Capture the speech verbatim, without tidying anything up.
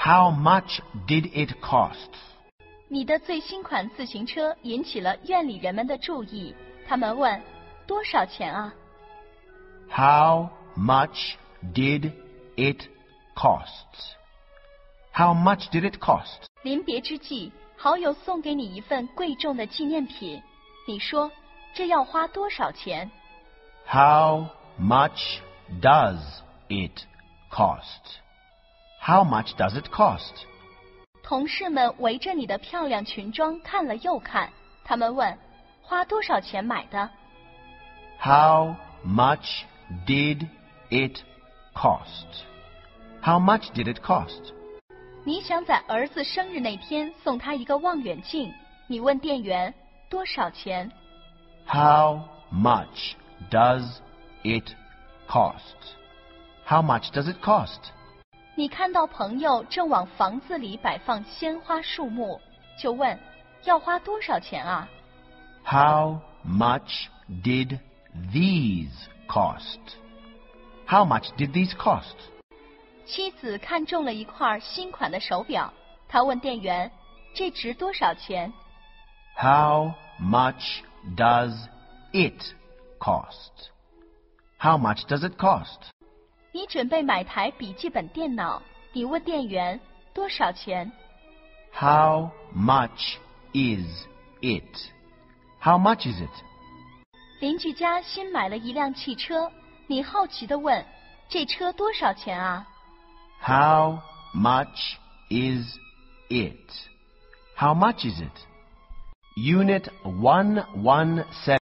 How much did it cost? 你的最新款自行车引起了院里人们的注意，他们问多少钱啊？ How much did it cost? How much did it cost? 临别之际，好友送给你一份贵重的纪念品，你说这要花多少钱？ How much does it cost? How much does it cost? 同事们围着你的漂亮裙装看了又看，他们问花多少钱买的？ How much did it cost? How much did it cost? 你想在儿子生日那天送他一个望远镜，你问店员多少钱？ How much does it cost? How much does it cost? 你看到朋友正往房子里摆放鲜花树木，就问要花多少钱啊？ How much did these cost? How much did these cost? 妻子看中了一块新款的手表，她问店员这值多少钱？ How much does it cost? How much does it cost? 你准备买台笔记本电脑，你问店员多少钱？ How much is it? How much is it? 邻居家新买了一辆汽车，你好奇地问这车多少钱啊？ How much is it? How much is it? Unit one one seven